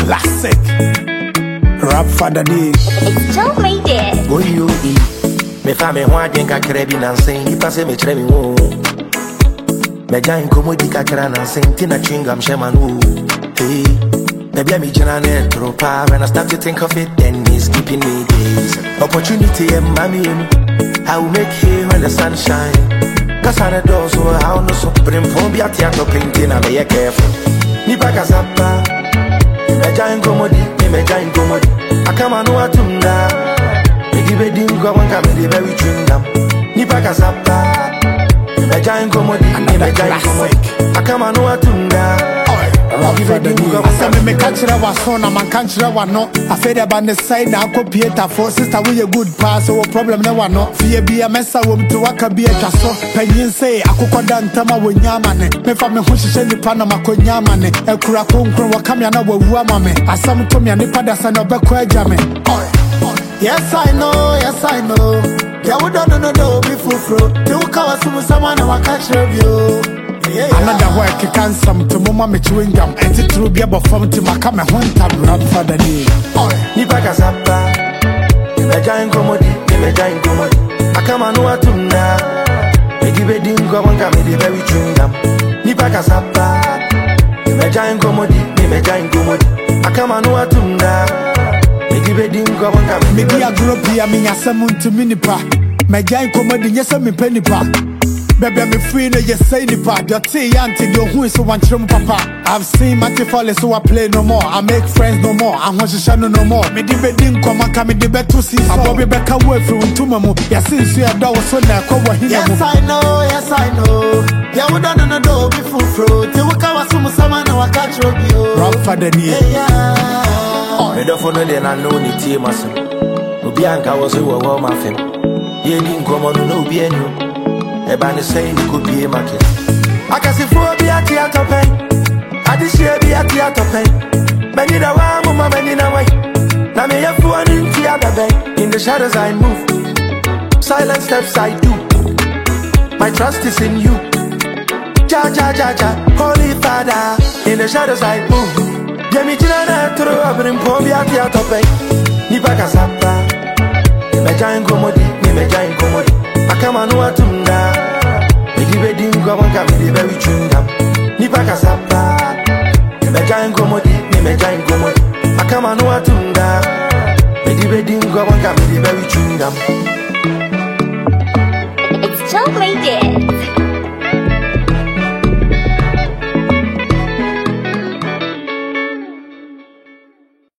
classic. Rap Father D. It's Joe made it. Go you me fa me ho adwen kakra bi na nsen nipa se me kire me wo me jan komodi kakra na nsen tina chingam shema no hey maybe me jina na tropa when I start to think of it then it's keeping me days opportunity and mommy I will make hay when the sun shine cause I know so how no so brim phone bi atia to painting na be careful nipa kasapa me jan komodi me jan komodi akama no atumda Bedin go one come the very chingam. Nipa kasapa. Me giant comedy. Me giant comedy. Akama no atunda. Asa me catch that was son, I'm catch that one no. I fed about the side now copy it for sister we a good pass so problem no one no. Fear be a mess room to waka be a chasso. Penyin say akoko dan tama wo nyamane. Me fa me ho hihye nipa na makonyamane. Ekura konkron wa kam ya na wawu amame. Asam to me nipa da sa na obekọ agya me. Yes, I know, yes, I know. Yeah, we don't know, be full. You cover some someone and catch you. Another work, you can't some to mama me chewing gum. And it will be about from to my come and one time run for the day. Nipa kasapa. Me giant comedy, me giant comedy. Akama no atunda. Me di bedin go one come the very chewing gum. Nipa kasapa. Me giant comedy, me giant comedy. Akama no atunda. Me be a group here, me a summon to minipa. Me giant comedy, yes, I'm a penny pa. Baby, I'm free, no, yes, say nipa. Your tea, auntie, your who is so one chum papa. I've seen Matty Foley, so I play no more. I make friends no more. I want to shine no more. Me di bedin come and come the bed to see. I Bobby back away from Tumamu. Yes, since you are dog, so now cover him. Yes, I know, yes, I know. Yeah, we don't know, be full fruit. You will cover some someone who will catch you. Rap Father D. Me don't follow the I know ni team as no Bianca was a warm muffin. Ye didn't come on no be any. A band saying it could be a market. I can see for be at theater pen. I this year be at theater pen. Many the one mama many in a way. Now me have one in theater pen. In the shadows I move. Silent steps I do. My trust is in you. Ja ja ja ja. Holy Father. In the shadows I move. Yeah, me jina na tro abrim pombi ati atope. Nipa kasapa. Me giant comedy, me giant comedy. Akama no atunda. Me di bedin go one come the very chungam. Nipa kasapa. Me giant comedy, me giant comedy. Akama no atunda. Me di bedin go one come the very chungam.